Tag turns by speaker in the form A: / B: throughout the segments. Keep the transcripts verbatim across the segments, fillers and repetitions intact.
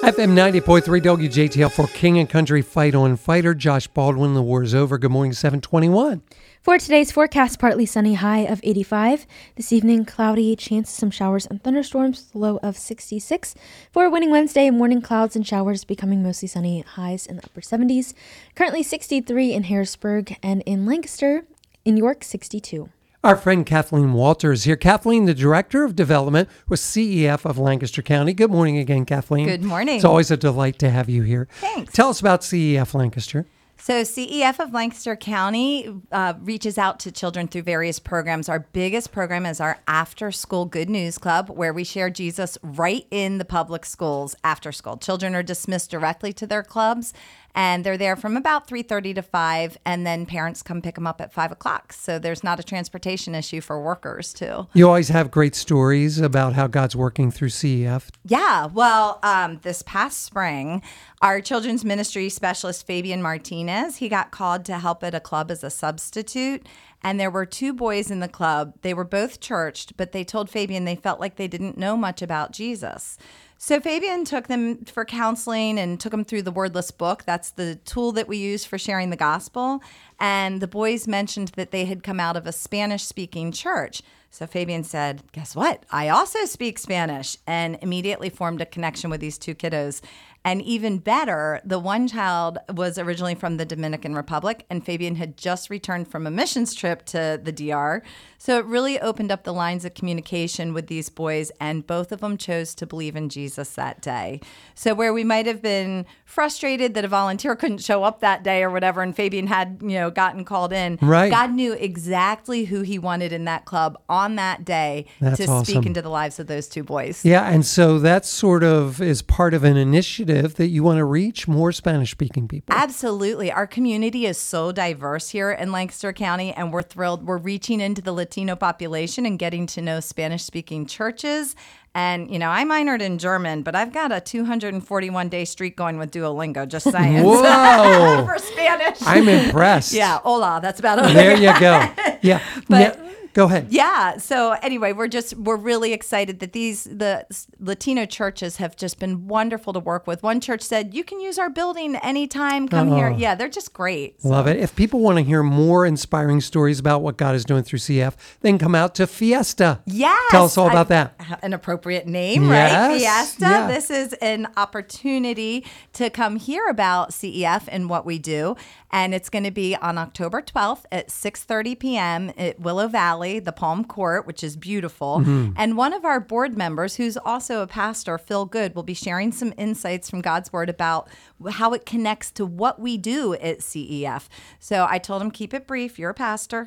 A: F M ninety point three W J T L for King and Country Fight On Fighter. Josh Baldwin, the war is over. Good morning, seven twenty-one.
B: For today's forecast, partly sunny, high of eighty-five. This evening, cloudy, chance of some showers and thunderstorms, low of sixty-six. For winning Wednesday, morning clouds and showers, becoming mostly sunny, highs in the upper seventies. Currently sixty-three in Harrisburg, and in Lancaster, in York, sixty-two.
A: Our friend Kathleen Walter is here. Kathleen, the Director of Development with C E F of Lancaster County. Good morning again, Kathleen.
C: Good morning.
A: It's always a delight to have you here.
C: Thanks.
A: Tell us about C E F Lancaster.
C: So C E F of Lancaster County uh, reaches out to children through various programs. Our biggest program is our After School Good News Club, where we share Jesus right in the public schools after school. Children are dismissed directly to their clubs, and they're there from about three thirty to five, and then parents come pick them up at five o'clock. So there's not a transportation issue for workers, too.
A: You always have great stories about how God's working through C E F.
C: Yeah, well, um, this past spring, our children's ministry specialist, Fabian Martinez, he got called to help at a club as a substitute. And there were two boys in the club. They were both churched, but they told Fabian they felt like they didn't know much about Jesus. So Fabian took them for counseling and took them through the Wordless Book. That's the tool that we use for sharing the gospel. And the boys mentioned that they had come out of a Spanish-speaking church. So Fabian said, guess what? I also speak Spanish, and immediately formed a connection with these two kiddos. And even better, the one child was originally from the Dominican Republic, and Fabian had just returned from a missions trip to the D R. So it really opened up the lines of communication with these boys, and both of them chose to believe in Jesus that day. So where we might have been frustrated that a volunteer couldn't show up that day or whatever, and Fabian had, you know, gotten called in,
A: right.
C: God knew exactly who he wanted in that club on that day
A: That's
C: to
A: awesome.
C: speak into the lives of those two boys.
A: Yeah, and so that sort of is part of an initiative that you want to reach more Spanish-speaking people.
C: Absolutely. Our community is so diverse here in Lancaster County, and we're thrilled. We're reaching into the Latino population and getting to know Spanish-speaking churches. And, you know, I minored in German, but I've got a two hundred forty-one day streak going with Duolingo, just saying.
A: Whoa.
C: For Spanish.
A: I'm impressed.
C: Yeah, hola, that's about it.
A: There you go. Yeah.
C: But
A: now, go ahead.
C: Yeah. So anyway, we're just, we're really excited that these, the Latino churches have just been wonderful to work with. One church said, you can use our building anytime, come
A: Oh.
C: here. Yeah, they're just great. So.
A: Love it. If people want to hear more inspiring stories about what God is doing through C F, then come out to Fiesta.
C: Yes.
A: Tell us all about
C: I,
A: that.
C: An appropriate name,
A: Yes.
C: right? Fiesta.
A: Yeah.
C: This is an opportunity to come hear about C E F and what we do. And it's going to be on October twelfth at six thirty p.m. at Willow Valley, the Palm Court, which is beautiful. Mm-hmm. And one of our board members, who's also a pastor, Phil Good, will be sharing some insights from God's Word about how it connects to what we do at C E F. So I told him, keep it brief. You're a pastor.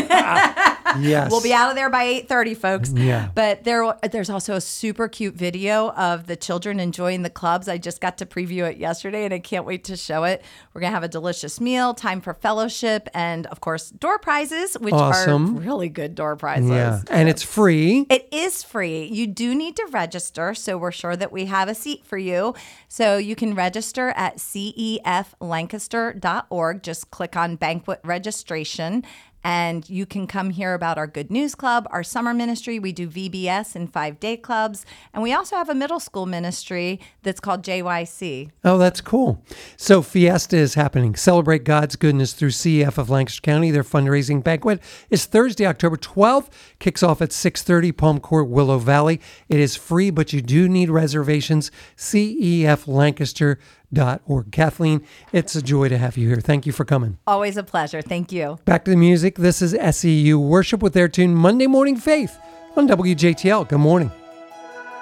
A: Yes.
C: We'll be out of there by eight thirty, folks.
A: Yeah.
C: But there, there's also a super cute video of the children enjoying the clubs. I just got to preview it yesterday, and I can't wait to show it. We're going to have a delicious meal, time for fellowship, and, of course, door prizes, which
A: Awesome.
C: are really good door prizes.
A: Yeah. And it's free.
C: It is free. You do need to register, so we're sure that we have a seat for you. So you can register at C E F lancaster dot org. Just click on banquet registration. And you can come hear about our Good News Club, our summer ministry. We do V B S and five-day clubs. And we also have a middle school ministry that's called J Y C.
A: Oh, that's cool. So Fiesta is happening. Celebrate God's goodness through C E F of Lancaster County. Their fundraising banquet is Thursday, October twelfth. Kicks off at six thirty, Palm Court, Willow Valley. It is free, but you do need reservations. C E F lancaster dot org. Kathleen, it's a joy to have you here. Thank you for coming.
C: Always a pleasure. Thank you.
A: Back to the music. This is S E U Worship with their tune Monday Morning Faith on W J T L. Good morning.